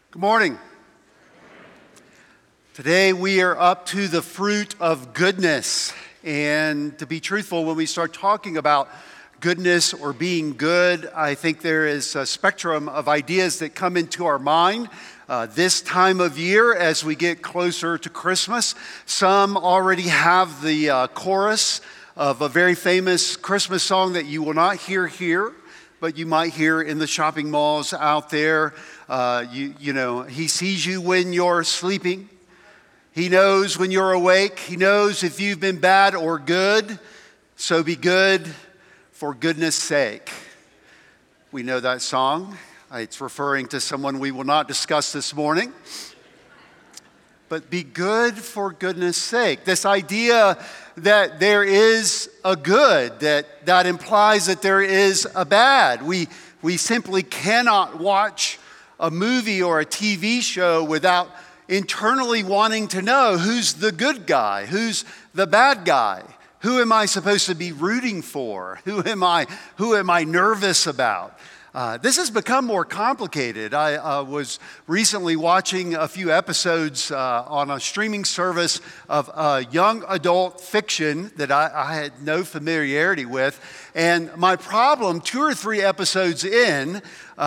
Good morning. Today we are up to the fruit of goodness. And to be truthful, when we start talking about goodness or being good, I think there is a spectrum of ideas that come into our mind this time of year as we get closer to Christmas. Some already have the chorus of a very famous Christmas song that you will not hear here, but you might hear in the shopping malls out there. He sees you when you're sleeping. He knows when you're awake. He knows if you've been bad or good. So be good for goodness sake. We know that song. It's referring to someone we will not discuss this morning. But be good for goodness sake. This idea that there is a good, that implies that there is a bad. We simply cannot watch a movie or a TV show without internally wanting to know who's the good guy, who's the bad guy, who am I supposed to be rooting for, who am I nervous about. This has become more complicated. I was recently watching a few episodes on a streaming service of young adult fiction that I had no familiarity with. And my problem, 2 or 3 episodes in,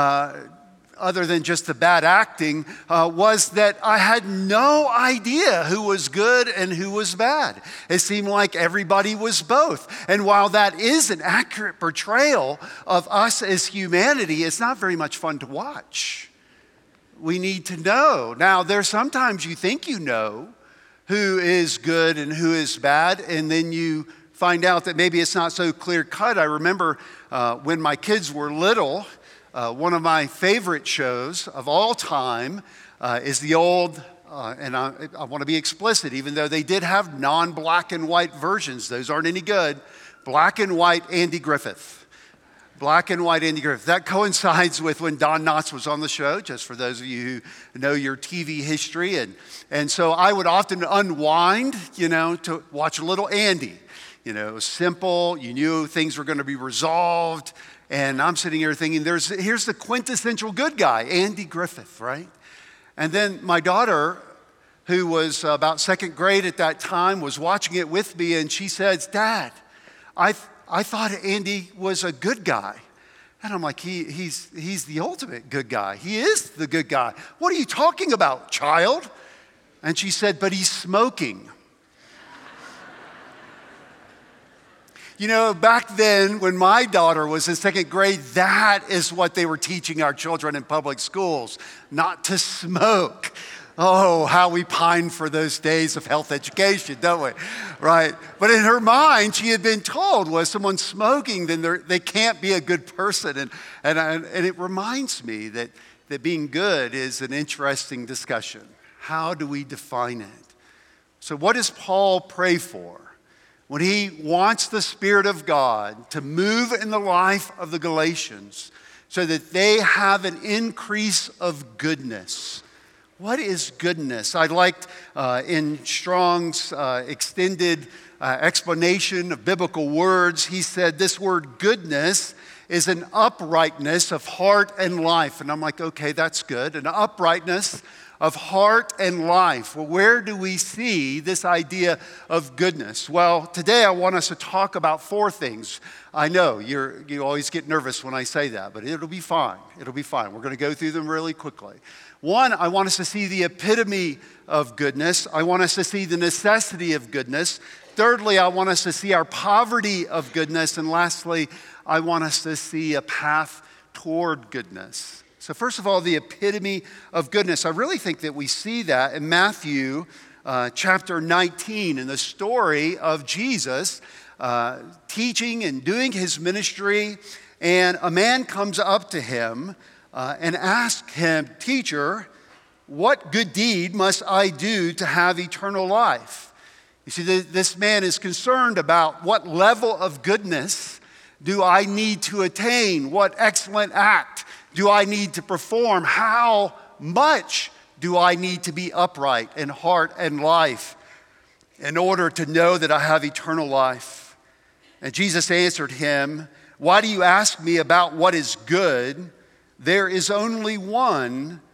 other than just the bad acting, was that I had no idea who was good and who was bad. It seemed like everybody was both. And while that is an accurate portrayal of us as humanity, it's not very much fun to watch. We need to know. Now, there's sometimes you think you know who is good and who is bad, and then you find out that maybe it's not so clear-cut. I remember when my kids were little, one of my favorite shows of all time is the old, and I want to be explicit, even though they did have non-black and white versions. Those aren't any good. Black and white Andy Griffith. Black and white Andy Griffith. That coincides with when Don Knotts was on the show, just for those of you who know your TV history. And so I would often unwind, to watch a little Andy. It was simple. You knew things were going to be resolved. And I'm sitting here thinking, here's the quintessential good guy, Andy Griffith, right? And then my daughter, who was about 2nd grade at that time, was watching it with me, and she says, "Dad, I thought Andy was a good guy." And I'm like, he's the ultimate good guy. He is the good guy. "What are you talking about, child?" And she said, "But he's smoking." Back then, when my daughter was in 2nd grade, that is what they were teaching our children in public schools, not to smoke. Oh, how we pine for those days of health education, don't we? Right? But in her mind, she had been told, well, if someone's smoking, then they can't be a good person. And it reminds me that being good is an interesting discussion. How do we define it? So what does Paul pray for when he wants the Spirit of God to move in the life of the Galatians so that they have an increase of goodness? What is goodness? I liked in Strong's extended explanation of biblical words, he said this word goodness is an uprightness of heart and life. And I'm like, okay, that's good. An uprightness of heart and life. Well, where do we see this idea of goodness? Well, today I want us to talk about 4 things. I know you always get nervous when I say that, but it'll be fine. It'll be fine. We're going to go through them really quickly. 1, I want us to see the epitome of goodness. I want us to see the necessity of goodness. Thirdly, I want us to see our poverty of goodness. And lastly, I want us to see a path toward goodness. So first of all, the epitome of goodness. I really think that we see that in Matthew chapter 19 in the story of Jesus teaching and doing his ministry. And a man comes up to him and asks him, "Teacher, what good deed must I do to have eternal life?" You see, this man is concerned about what level of goodness do I need to attain? What excellent act do I need to perform? How much do I need to be upright in heart and life in order to know that I have eternal life? And Jesus answered him, "Why do you ask me about what is good? There is only one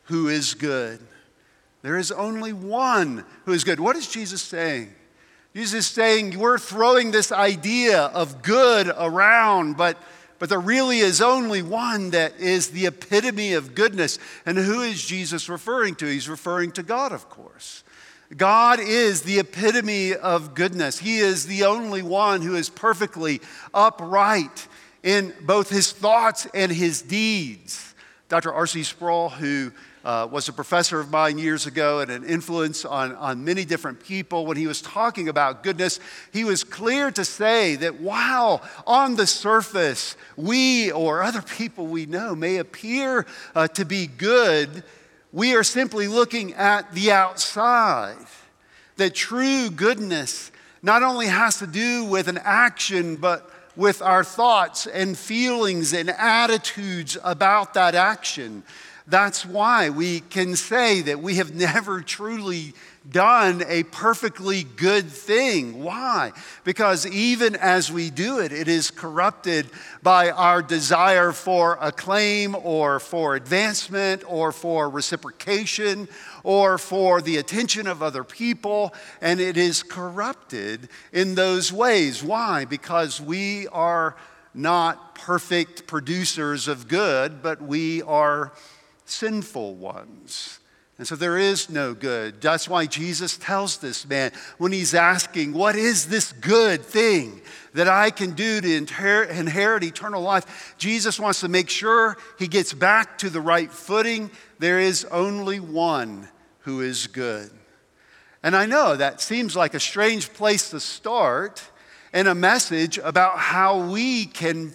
who is good. There is only one who is good. What is Jesus saying? Jesus is saying we're throwing this idea of good around, but there really is only one that is the epitome of goodness. And who is Jesus referring to? He's referring to God, of course. God is the epitome of goodness. He is the only one who is perfectly upright in both his thoughts and his deeds. Dr. R.C. Sproul, who was a professor of mine years ago and an influence on many different people, when he was talking about goodness, he was clear to say that while on the surface we or other people we know may appear to be good, we are simply looking at the outside. That true goodness not only has to do with an action, but with our thoughts and feelings and attitudes about that action. That's why we can say that we have never truly done a perfectly good thing. Why? Because even as we do it, it is corrupted by our desire for acclaim or for advancement or for reciprocation or for the attention of other people, and it is corrupted in those ways. Why? Because we are not perfect producers of good, but we are sinful ones. And so there is no good. That's why Jesus tells this man when he's asking, what is this good thing that I can do to inherit eternal life? Jesus wants to make sure he gets back to the right footing. There is only one who is good. And I know that seems like a strange place to start in a message about how we can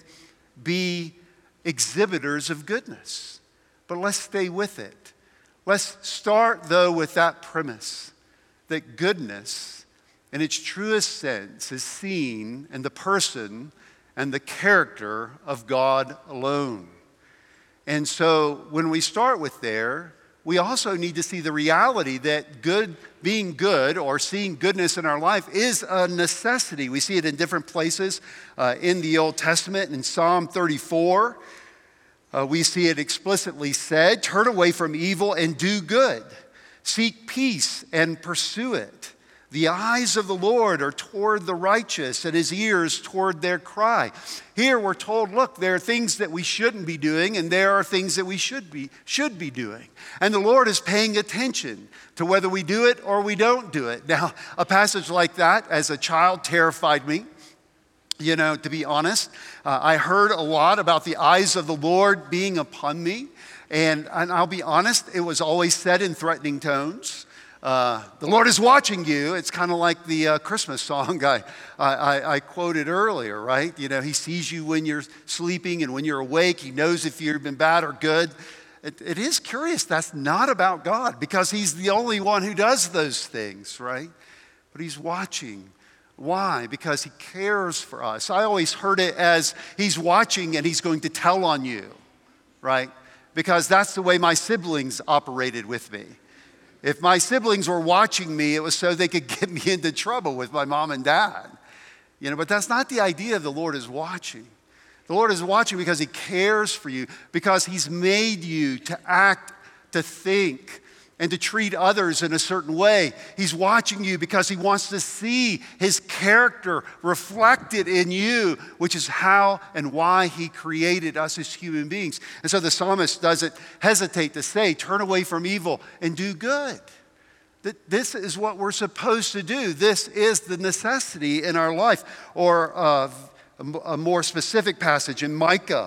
be exhibitors of goodness. But let's stay with it. Let's start, though, with that premise that goodness, in its truest sense, is seen in the person and the character of God alone. And so when we start with there, we also need to see the reality that being good or seeing goodness in our life is a necessity. We see it in different places in the Old Testament. In Psalm 34, we see it explicitly said, turn away from evil and do good. Seek peace and pursue it. The eyes of the Lord are toward the righteous and his ears toward their cry. Here we're told, look, there are things that we shouldn't be doing and there are things that we should be doing. And the Lord is paying attention to whether we do it or we don't do it. Now, a passage like that as a child terrified me. You know, to be honest, I heard a lot about the eyes of the Lord being upon me. And I'll be honest, it was always said in threatening tones. The Lord is watching you. It's kind of like the Christmas song I quoted earlier, right? You know, he sees you when you're sleeping and when you're awake. He knows if you've been bad or good. It is curious. That's not about God because he's the only one who does those things, right? But he's watching. Why? Because he cares for us. I always heard it as he's watching and he's going to tell on you, right? Because that's the way my siblings operated with me. If my siblings were watching me, it was so they could get me into trouble with my mom and dad. You know, but that's not the idea of the Lord is watching. The Lord is watching because he cares for you, because he's made you to act, to think, and to treat others in a certain way. He's watching you because he wants to see his character reflected in you, which is how and why he created us as human beings. And so the psalmist doesn't hesitate to say, turn away from evil and do good. This is what we're supposed to do. This is the necessity in our life. Or a more specific passage in Micah,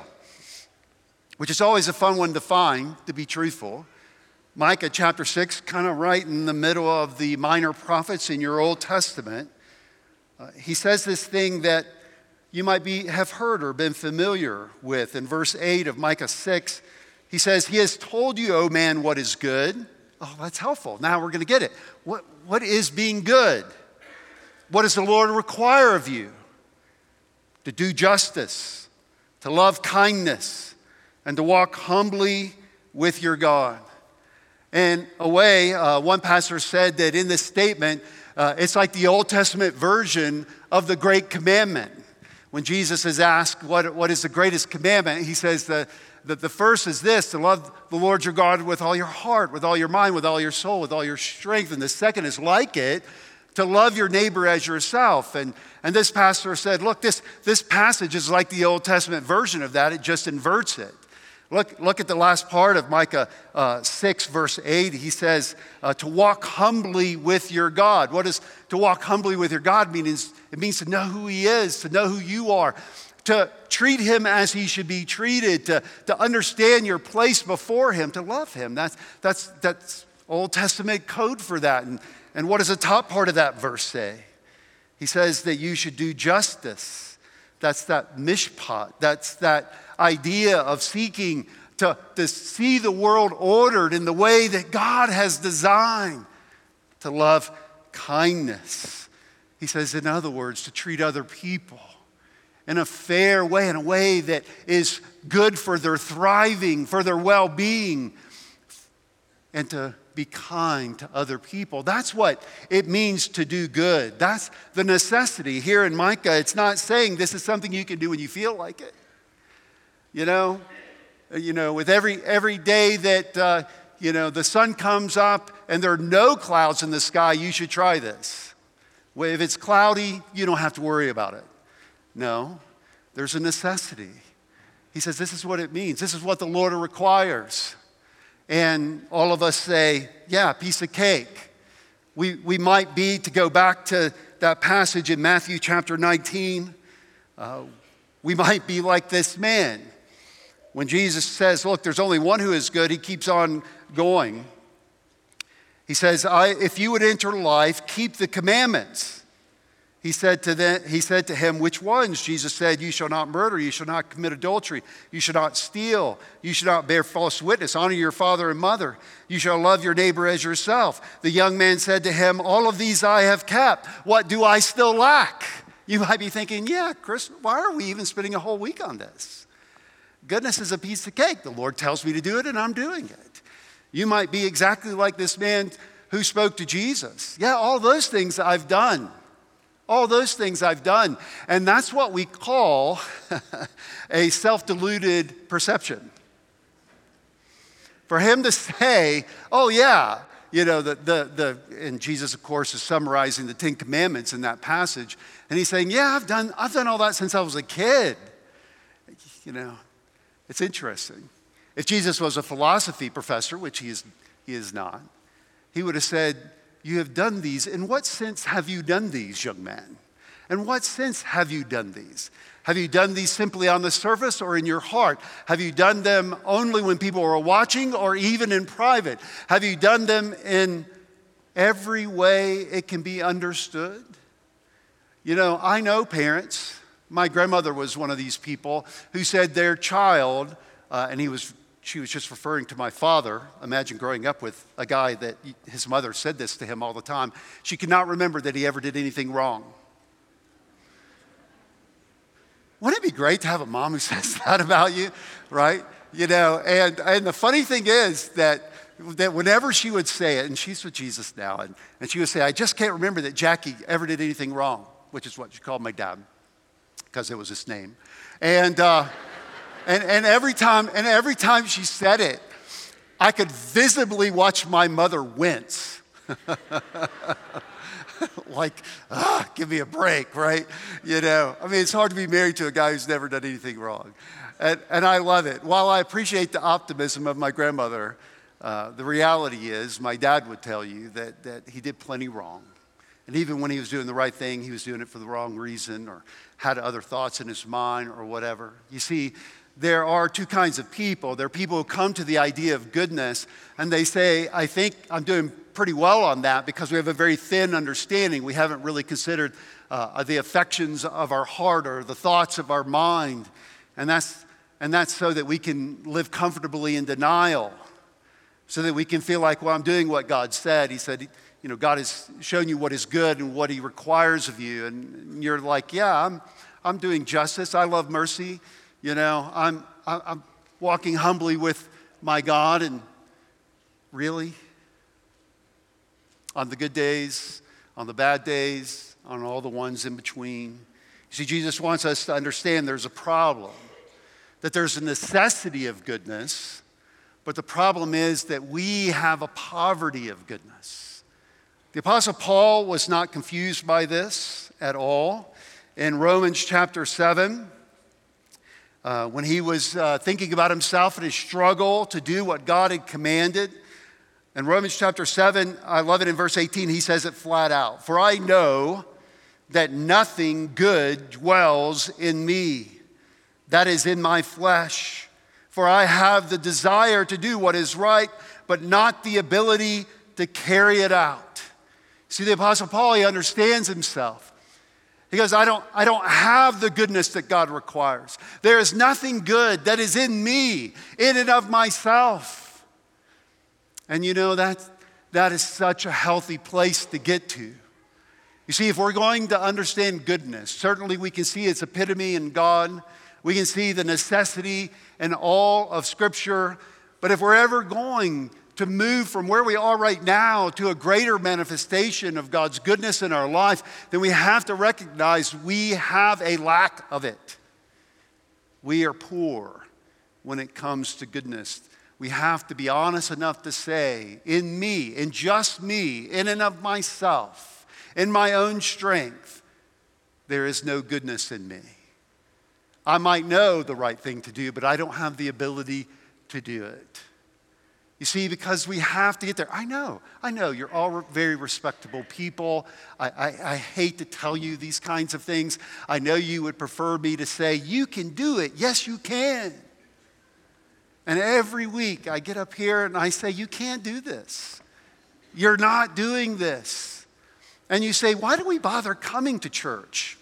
which is always a fun one to find, to be truthful. Micah chapter 6, kind of right in the middle of the minor prophets in your Old Testament. He says this thing that you might have heard or been familiar with. In verse 8 of Micah 6, he says, he has told you, O man, what is good. Oh, that's helpful. Now we're going to get it. What is being good? What does the Lord require of you? To do justice, to love kindness, and to walk humbly with your God. And a way, one pastor said that in this statement, it's like the Old Testament version of the Great Commandment. When Jesus is asked what is the greatest commandment, he says the the first is this, to love the Lord your God with all your heart, with all your mind, with all your soul, with all your strength. And the second is like it, to love your neighbor as yourself. And this pastor said, look, this passage is like the Old Testament version of that. It just inverts it. Look at the last part of Micah 6, verse 8. He says, to walk humbly with your God. What does to walk humbly with your God mean? It means to know who he is, to know who you are, to treat him as he should be treated, to understand your place before him, to love him. That's Old Testament code for that. And what does the top part of that verse say? He says that you should do justice. That's that mishpat. That's that idea of seeking to see the world ordered in the way that God has designed, to love kindness. He says, in other words, to treat other people in a fair way, in a way that is good for their thriving, for their well-being, and to be kind to other people. That's what it means to do good. That's the necessity. Here in Micah, it's not saying this is something you can do when you feel like it. You know, with every day that, the sun comes up and there are no clouds in the sky, you should try this. Well, if it's cloudy, you don't have to worry about it. No, there's a necessity. He says this is what it means. This is what the Lord requires. And all of us say, yeah, piece of cake. We might be, to go back to that passage in Matthew chapter 19, we might be like this man. When Jesus says, look, there's only one who is good, he keeps on going. He says, if you would enter life, keep the commandments. He said to him, which ones? Jesus said, you shall not murder, you shall not commit adultery, you shall not steal, you shall not bear false witness, honor your father and mother, you shall love your neighbor as yourself. The young man said to him, all of these I have kept. What do I still lack? You might be thinking, yeah, Chris, why are we even spending a whole week on this? Goodness is a piece of cake. The Lord tells me to do it, and I'm doing it. You might be exactly like this man who spoke to Jesus. Yeah, all those things I've done. All those things I've done. And that's what we call a self-deluded perception. For him to say, oh yeah, and Jesus, of course, is summarizing the Ten Commandments in that passage. And he's saying, yeah, I've done all that since I was a kid. It's interesting. If Jesus was a philosophy professor, which he is not, he would have said, you have done these. In what sense have you done these, young man? In what sense have you done these? Have you done these simply on the surface or in your heart? Have you done them only when people are watching or even in private? Have you done them in every way it can be understood? I know parents. My grandmother was one of these people who said their child, she was just referring to my father. Imagine growing up with a guy that his mother said this to him all the time. She could not remember that he ever did anything wrong. Wouldn't it be great to have a mom who says that about you, right? And the funny thing is that whenever she would say it, and she's with Jesus now, and she would say, I just can't remember that Jackie ever did anything wrong, which is what she called my dad, because it was his name. And every time she said it, I could visibly watch my mother wince. Like, give me a break, right? It's hard to be married to a guy who's never done anything wrong. And I love it. While I appreciate the optimism of my grandmother, the reality is my dad would tell you that he did plenty wrong. And even when he was doing the right thing, he was doing it for the wrong reason or had other thoughts in his mind or whatever. You see, there are two kinds of people. There are people who come to the idea of goodness and they say, I think I'm doing pretty well on that because we have a very thin understanding. We haven't really considered the affections of our heart or the thoughts of our mind. And that's so that we can live comfortably in denial, so that we can feel like, well, I'm doing what God said. He said, God has shown you what is good and what he requires of you. And you're like, yeah, I'm doing justice. I love mercy. I'm walking humbly with my God. And really, on the good days, on the bad days, on all the ones in between. You see, Jesus wants us to understand there's a problem. that there's a necessity of goodness, but the problem is that we have a poverty of goodness. The Apostle Paul was not confused by this at all. In Romans chapter 7, when he was thinking about himself and his struggle to do what God had commanded, in Romans chapter 7, I love it in verse 18, he says it flat out. For I know that nothing good dwells in me, that is in my flesh. For I have the desire to do what is right, but not the ability to carry it out. See, the Apostle Paul, he understands himself. He goes, I don't have the goodness that God requires. There is nothing good that is in me, in and of myself. And you know, that is such a healthy place to get to. You see, if we're going to understand goodness, certainly we can see its epitome in God. We can see the necessity in all of Scripture. But if we're ever going to move from where we are right now to a greater manifestation of God's goodness in our life, then we have to recognize we have a lack of it. We are poor when it comes to goodness. We have to be honest enough to say, in me, in just me, in and of myself, in my own strength, there is no goodness in me. I might know the right thing to do, but I don't have the ability to do it. You see, because we have to get there. I know, you're all very respectable people. I hate to tell you these kinds of things. I know you would prefer me to say, you can do it. Yes, you can. And every week I get up here and I say, you can't do this. You're not doing this. And you say, why do we bother coming to church?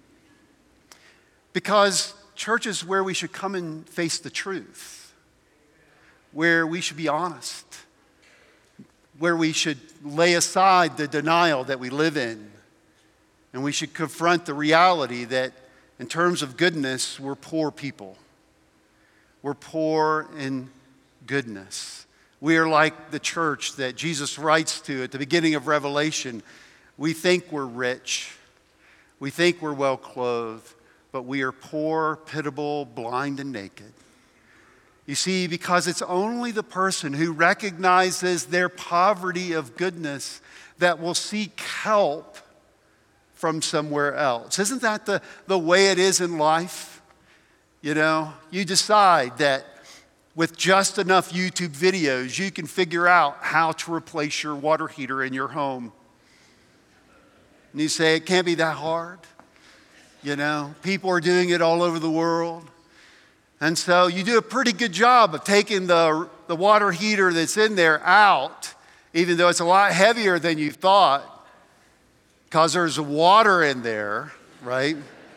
Because church is where we should come and face the truth, where we should be honest, where we should lay aside the denial that we live in, and we should confront the reality that in terms of goodness, we're poor people. We're poor in goodness. We are like the church that Jesus writes to at the beginning of Revelation. We think we're rich. We think we're well clothed, but we are poor, pitiable, blind, and naked. You see, because it's only the person who recognizes their poverty of goodness that will seek help from somewhere else. Isn't that the way it is in life? You know, you decide that with just enough YouTube videos, you can figure out how to replace your water heater in your home. And you say, it can't be that hard. You know, people are doing it all over the world. And so you do a pretty good job of taking the water heater that's in there out, even though it's a lot heavier than you thought, because there's water in there, right?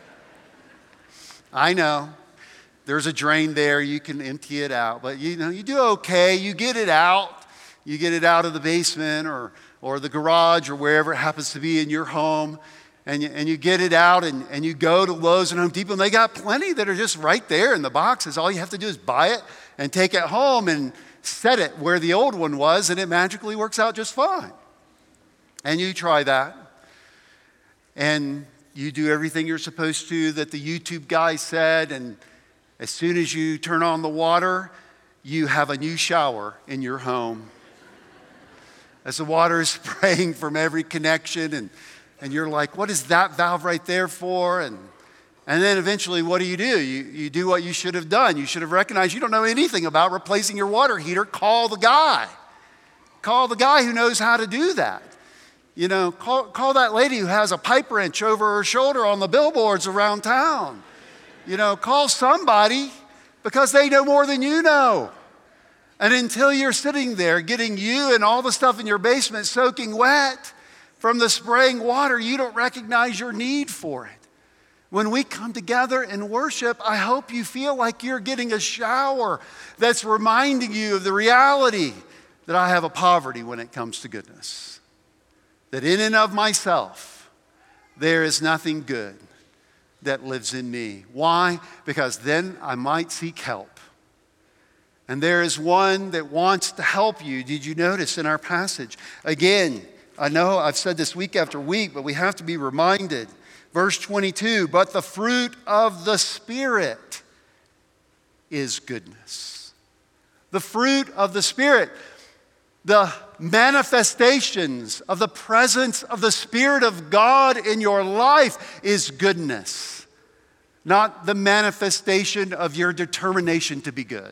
I know. There's a drain there, you can empty it out. But you know, you do okay, you get it out. You get it out of the basement or the garage or wherever it happens to be in your home. And you get it out and you go to Lowe's and Home Depot, and they got plenty that are just right there in the boxes. All you have to do is buy it and take it home and set it where the old one was, and it magically works out just fine. And you try that. And you do everything you're supposed to that the YouTube guy said, and as soon as you turn on the water, you have a new shower in your home. As the water is spraying from every connection, and you're like, what is that valve right there for? And then eventually, what do? You do what you should have done. You should have recognized you don't know anything about replacing your water heater. Call the guy. Call the guy who knows how to do that. You know, call that lady who has a pipe wrench over her shoulder on the billboards around town. You know, call somebody because they know more than you know. And until you're sitting there getting you and all the stuff in your basement soaking wet from the spraying water, you don't recognize your need for it. When we come together and worship, I hope you feel like you're getting a shower that's reminding you of the reality that I have a poverty when it comes to goodness. That in and of myself, there is nothing good that lives in me. Why? Because then I might seek help. And there is one that wants to help you. Did you notice in our passage? Again, I know I've said this week after week, but we have to be reminded. Verse 22, but the fruit of the Spirit is goodness. The fruit of the Spirit, the manifestations of the presence of the Spirit of God in your life is goodness, not the manifestation of your determination to be good,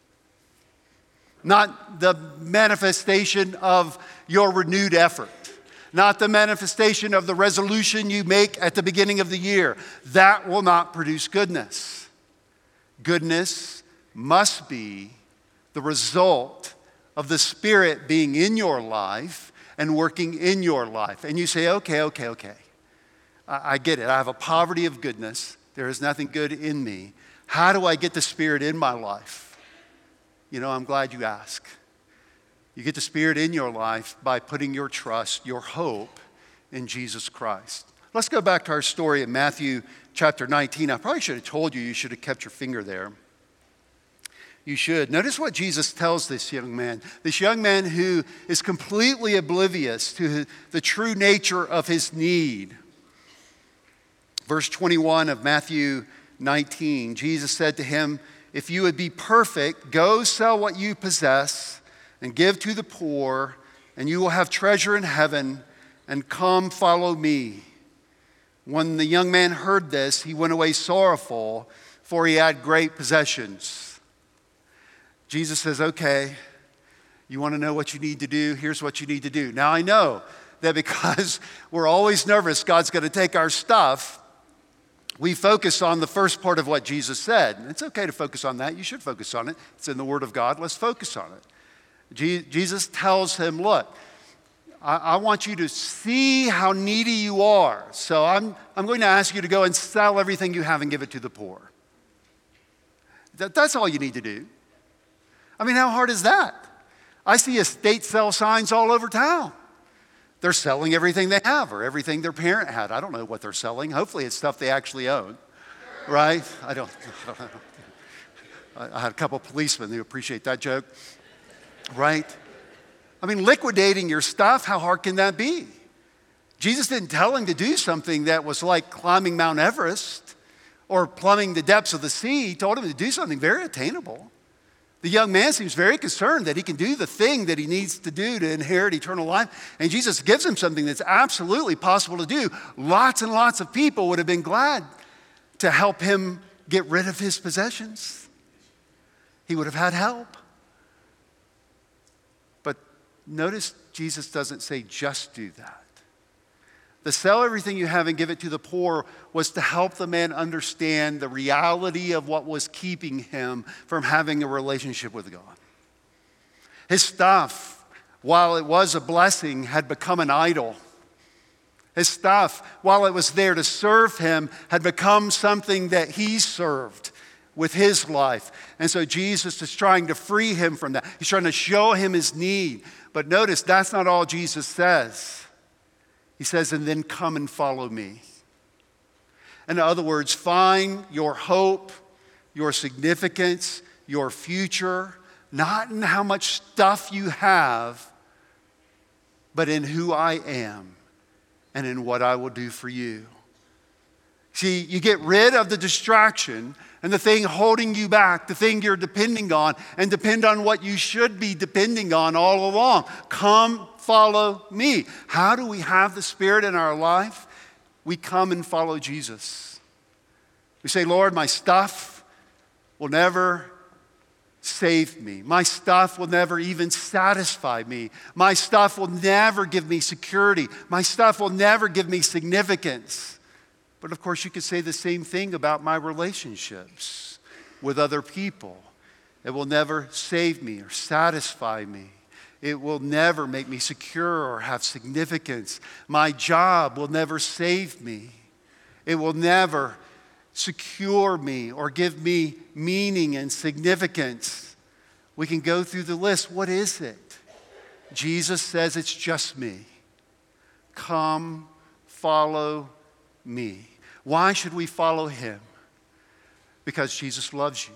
not the manifestation of your renewed effort, not the manifestation of the resolution you make at the beginning of the year. That will not produce goodness. Goodness must be the result of the Spirit being in your life and working in your life. And you say, okay. I get it. I have a poverty of goodness. There is nothing good in me. How do I get the Spirit in my life? I'm glad you asked. You get the Spirit in your life by putting your trust, your hope in Jesus Christ. Let's go back to our story in Matthew chapter 19. I probably should have told you should have kept your finger there. You should. Notice what Jesus tells this young man who is completely oblivious to the true nature of his need. Verse 21 of Matthew 19, Jesus said to him, "If you would be perfect, go sell what you possess and give to the poor, and you will have treasure in heaven, and come follow me." When the young man heard this, he went away sorrowful, for he had great possessions. Jesus says, okay, you want to know what you need to do? Here's what you need to do. Now I know that because we're always nervous God's going to take our stuff, we focus on the first part of what Jesus said. It's okay to focus on that. You should focus on it. It's in the Word of God. Let's focus on it. Jesus tells him, look, I want you to see how needy you are. So I'm going to ask you to go and sell everything you have and give it to the poor. That's all you need to do. I mean, how hard is that? I see estate sale signs all over town. They're selling everything they have or everything their parent had. I don't know what they're selling. Hopefully it's stuff they actually own, right? I don't know. I had a couple of policemen who appreciate that joke, right? I mean, liquidating your stuff, how hard can that be? Jesus didn't tell him to do something that was like climbing Mount Everest or plumbing the depths of the sea. He told him to do something very attainable. The young man seems very concerned that he can do the thing that he needs to do to inherit eternal life. And Jesus gives him something that's absolutely possible to do. Lots and lots of people would have been glad to help him get rid of his possessions. He would have had help. But notice Jesus doesn't say just do that. The sell everything you have and give it to the poor was to help the man understand the reality of what was keeping him from having a relationship with God. His stuff, while it was a blessing, had become an idol. His stuff, while it was there to serve him, had become something that he served with his life. And so Jesus is trying to free him from that. He's trying to show him his need. But notice, that's not all Jesus says. He says, and then come and follow me. In other words, find your hope, your significance, your future, not in how much stuff you have, but in who I am and in what I will do for you. See, you get rid of the distraction and the thing holding you back, the thing you're depending on, and depend on what you should be depending on all along. Come follow me. How do we have the Spirit in our life? We come and follow Jesus. We say, Lord, my stuff will never save me. My stuff will never even satisfy me. My stuff will never give me security. My stuff will never give me significance. But of course, you could say the same thing about my relationships with other people. It will never save me or satisfy me. It will never make me secure or have significance. My job will never save me. It will never secure me or give me meaning and significance. We can go through the list. What is it? Jesus says it's just me. Come, follow me. Why should we follow him? Because Jesus loves you.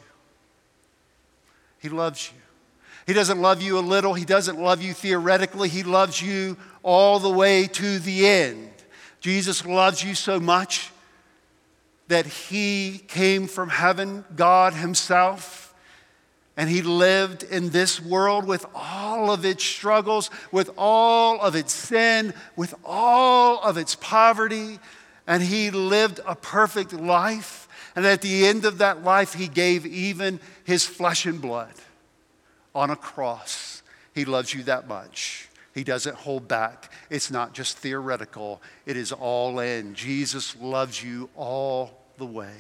He loves you. He doesn't love you a little. He doesn't love you theoretically. He loves you all the way to the end. Jesus loves you so much that he came from heaven, God himself, And he lived in this world with all of its struggles, with all of its sin, with all of its poverty. And he lived a perfect life. And at the end of that life, he gave even his flesh and blood on a cross. He loves you that much. He doesn't hold back. It's not just theoretical. It is all in. Jesus loves you all the way.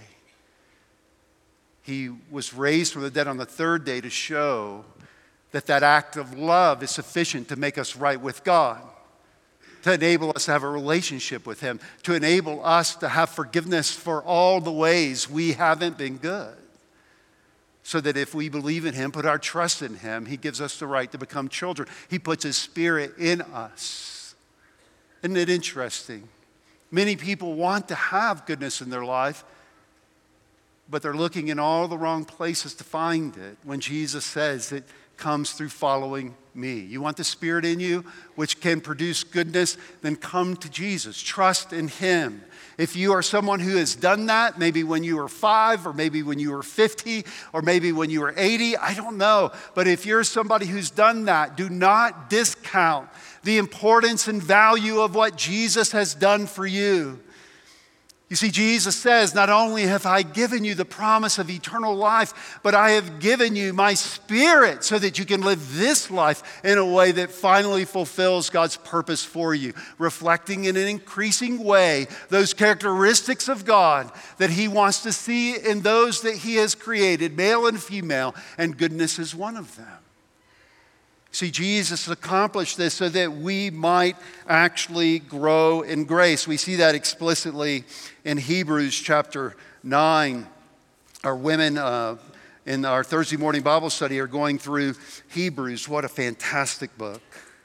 He was raised from the dead on the third day to show that that act of love is sufficient to make us right with God, to enable us to have a relationship with him, to enable us to have forgiveness for all the ways we haven't been good. So that if we believe in him, put our trust in him, he gives us the right to become children. He puts his Spirit in us. Isn't it interesting? Many people want to have goodness in their life, but they're looking in all the wrong places to find it when Jesus says it comes through following me. You want the Spirit in you, which can produce goodness, then come to Jesus. Trust in him. If you are someone who has done that, maybe when you were 5, or maybe when you were 50, or maybe when you were 80, I don't know. But if you're somebody who's done that, do not discount the importance and value of what Jesus has done for you. You see, Jesus says, not only have I given you the promise of eternal life, but I have given you my Spirit so that you can live this life in a way that finally fulfills God's purpose for you, reflecting in an increasing way those characteristics of God that he wants to see in those that he has created, male and female, and goodness is one of them. See, Jesus accomplished this so that we might actually grow in grace. We see that explicitly in Hebrews chapter 9. Our women in our Thursday morning Bible study are going through Hebrews. What a fantastic book.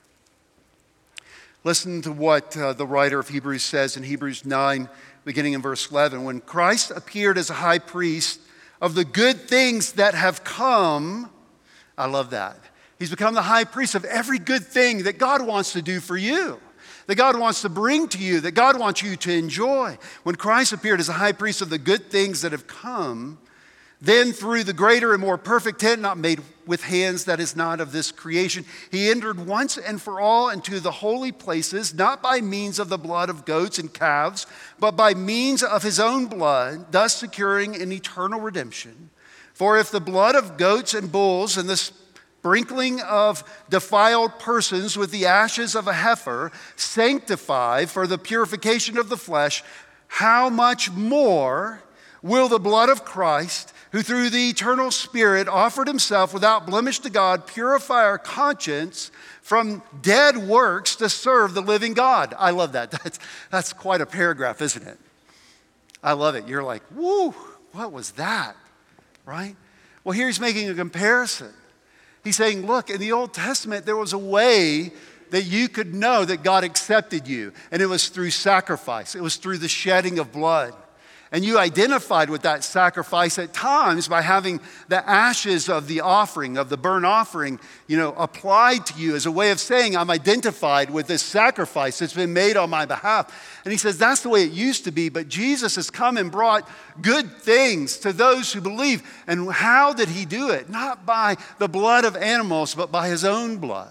Listen to what the writer of Hebrews says in Hebrews 9, beginning in verse 11. When Christ appeared as a high priest of the good things that have come, I love that. He's become the high priest of every good thing that God wants to do for you, that God wants to bring to you, that God wants you to enjoy. When Christ appeared as a high priest of the good things that have come, then through the greater and more perfect tent, not made with hands, that is not of this creation, he entered once and for all into the holy places, not by means of the blood of goats and calves, but by means of his own blood, thus securing an eternal redemption. For if the blood of goats and bulls and the sprinkling of defiled persons with the ashes of a heifer sanctify for the purification of the flesh, how much more will the blood of Christ, who through the eternal Spirit offered himself without blemish to God, purify our conscience from dead works to serve the living God? I love that. That's quite a paragraph, isn't it? I love it. You're like, woo, what was that? Right? Well, here he's making a comparison. He's saying, look, in the Old Testament, there was a way that you could know that God accepted you. And it was through sacrifice. It was through the shedding of blood. And you identified with that sacrifice at times by having the ashes of the offering, of the burnt offering, applied to you as a way of saying, I'm identified with this sacrifice that's been made on my behalf. And he says, that's the way it used to be, but Jesus has come and brought good things to those who believe. And how did he do it? Not by the blood of animals, but by his own blood.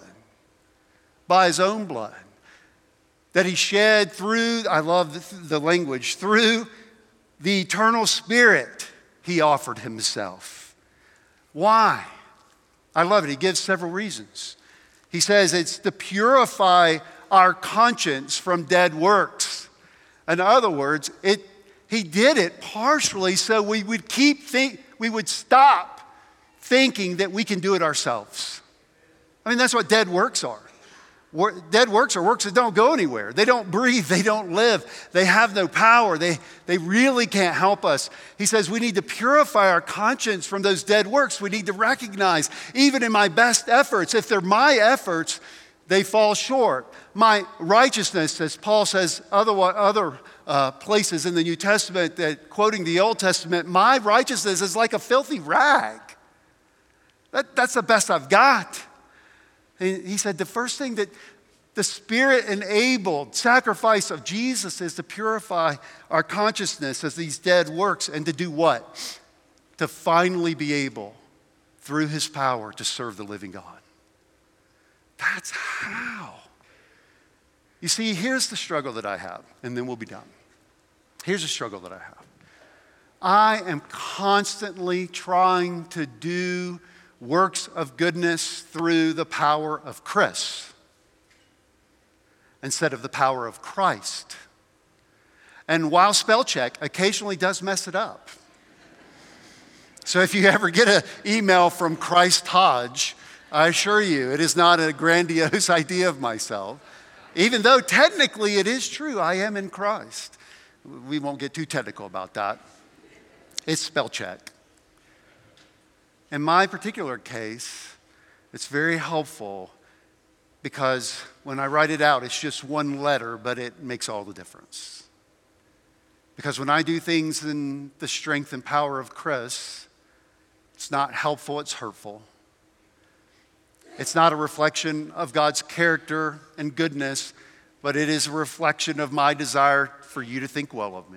By his own blood. That he shed through, I love the language, through the eternal Spirit, he offered himself. Why? I love it. He gives several reasons. He says it's to purify our conscience from dead works. In other words, he did it partially so we would stop thinking that we can do it ourselves. I mean, that's what dead works are. Dead works are works that don't go anywhere. They don't breathe. They don't live. They have no power. They really can't help us. He says we need to purify our conscience from those dead works. We need to recognize, even in my best efforts, if they're my efforts, they fall short. My righteousness, as Paul says other places in the New Testament, that quoting the Old Testament, my righteousness is like a filthy rag. That's the best I've got. And he said the first thing that the Spirit-enabled sacrifice of Jesus is to purify our consciousness as these dead works, and to do what? To finally be able, through his power to serve the living God. That's how. You see, here's the struggle that I have, and then we'll be done. Here's the struggle that I have. I am constantly trying to do works of goodness through the power of Chris instead of the power of Christ. And while spell check occasionally does mess it up. So if you ever get an email from Christ Hodge, I assure you it is not a grandiose idea of myself. Even though technically it is true, I am in Christ. We won't get too technical about that. It's spell check. In my particular case, it's very helpful because when I write it out, it's just one letter, but it makes all the difference. Because when I do things in the strength and power of Chris, it's not helpful, it's hurtful. It's not a reflection of God's character and goodness, but it is a reflection of my desire for you to think well of me.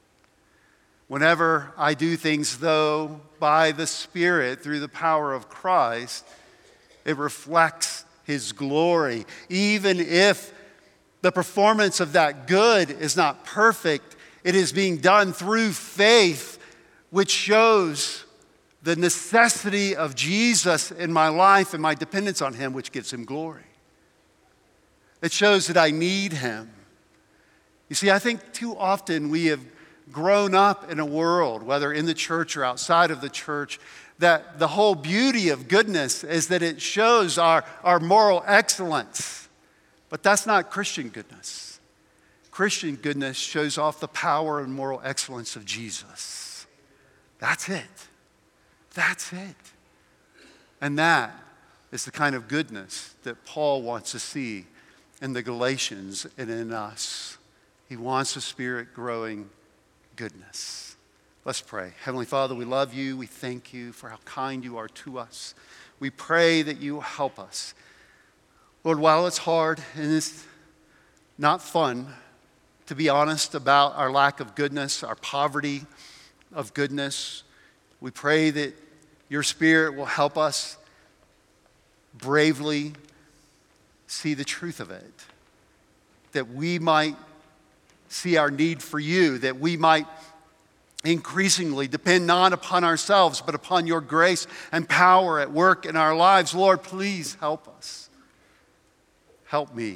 Whenever I do things, though, by the Spirit, through the power of Christ, it reflects his glory. Even if the performance of that good is not perfect, it is being done through faith, which shows the necessity of Jesus in my life and my dependence on him, which gives him glory. It shows that I need him. You see, I think too often we have grown up in a world, whether in the church or outside of the church, that the whole beauty of goodness is that it shows our moral excellence. But that's not Christian goodness. Christian goodness shows off the power and moral excellence of Jesus. That's it. That's it. And that is the kind of goodness that Paul wants to see in the Galatians and in us. He wants a Spirit-growing goodness. Let's pray. Heavenly Father, we love you. We thank you for how kind you are to us. We pray that you will help us. Lord, while it's hard and it's not fun to be honest about our lack of goodness, our poverty of goodness, we pray that your Spirit will help us bravely see the truth of it, that we might see our need for you, that we might increasingly depend not upon ourselves, but upon your grace and power at work in our lives. Lord, please help us. Help me.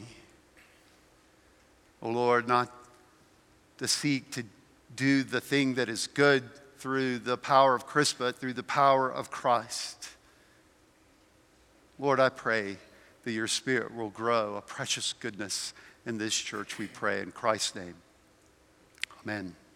Oh Lord, not to seek to do the thing that is good through the power of Christ, but through the power of Christ. Lord, I pray that your Spirit will grow a precious goodness in this church, we pray in Christ's name. Amen.